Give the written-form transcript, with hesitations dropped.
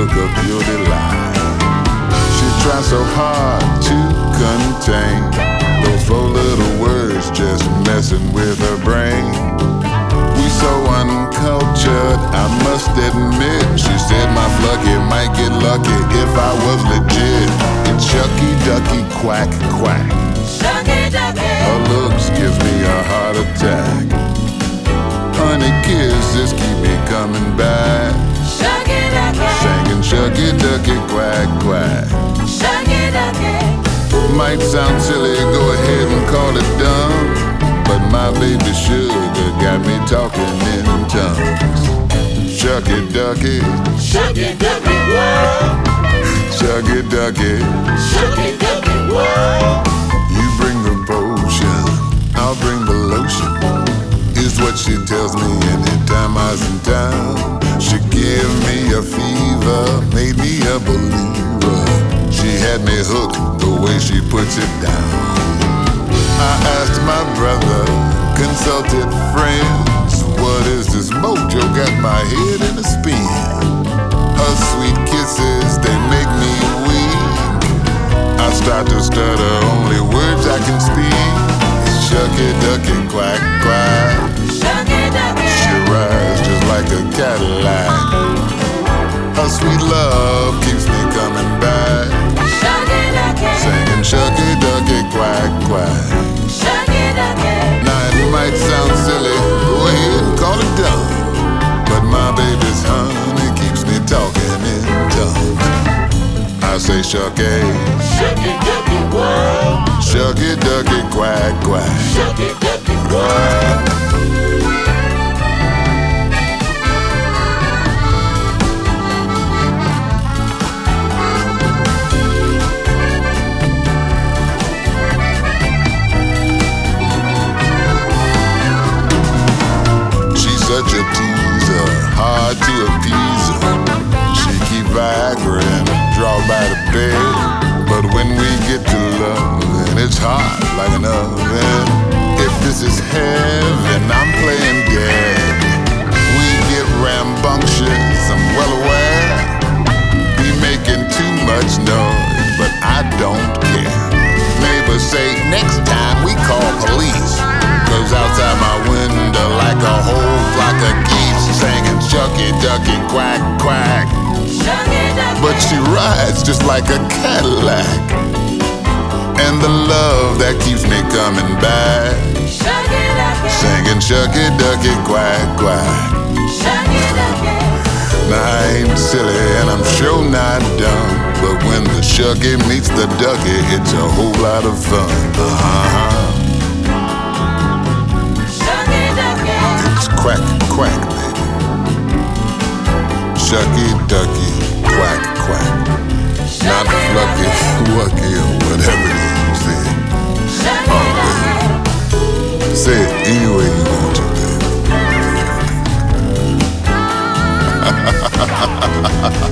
look of pure delight. She tries so hard to contain those four little words just messing with her brain. We so uncultured, I must admit. She said my flunky might get lucky if I was legit. It's shucky ducky quack quack. Shucky ducky. Her looks gives me a heart attack. Honey kisses keep me coming back. Shucky ducky. Singing shucky ducky quack quack. Shucky ducky. Might sound silly, go ahead and call it dumb, but my baby sugar got me talking in tongues. Shucky ducky. Shucky ducky world. Shucky ducky. Shucky ducky world. You bring the potion, I'll bring the lotion, is what she tells me anytime I was in town. She gave me a fever, made me a believer. She had me hooked the way she puts it down. I asked my brother, consulted friends, what is this mojo got my head in a spin? Her sweet kisses, they make me weak. I start to stutter, only words I can speak. Shucky ducky quack quack. Shucky ducky. She rides just like a Cadillac. Her sweet love keeps me coming back. Shucky ducky. Singing shucky ducky quack quack. Shucky ducky. Now it might sound silly, go ahead and call it dumb, but my baby's honey keeps me talking in tongues. I say shucky. Shucky ducky world. Shucky ducky quack quack. Shucky ducky world. Such a teaser, hard to appease her. She keep Viagra and draw by the bed, but when we get to loving, it's hot like an oven. If this is heaven, I'm playing dead. We get rambunctious, I'm well aware. Be making too much noise, but I don't care. Neighbors say next time we call police. Goes outside my window like a whole flock of geese, singing shucky ducky quack quack. Shucky ducky. But she rides just like a Cadillac, and the love that keeps me coming back. Shucky ducky. Singing shucky ducky quack quack. Shucky ducky. Now I ain't silly and I'm sure not dumb, but when the shucky meets the ducky, it's a whole lot of fun. It's quack, quack, baby. Shucky, ducky, quack, quack. Not flucky, wucky, or whatever it is you say. Oh, baby. Say it any way you want to, baby.